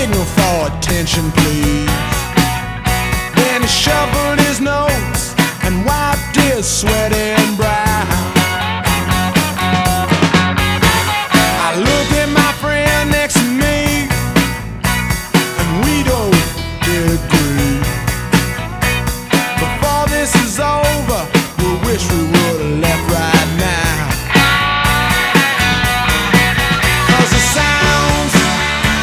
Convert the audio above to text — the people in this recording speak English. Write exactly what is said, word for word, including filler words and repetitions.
signal for attention, please. Then he shuffled his nose and wiped his sweaty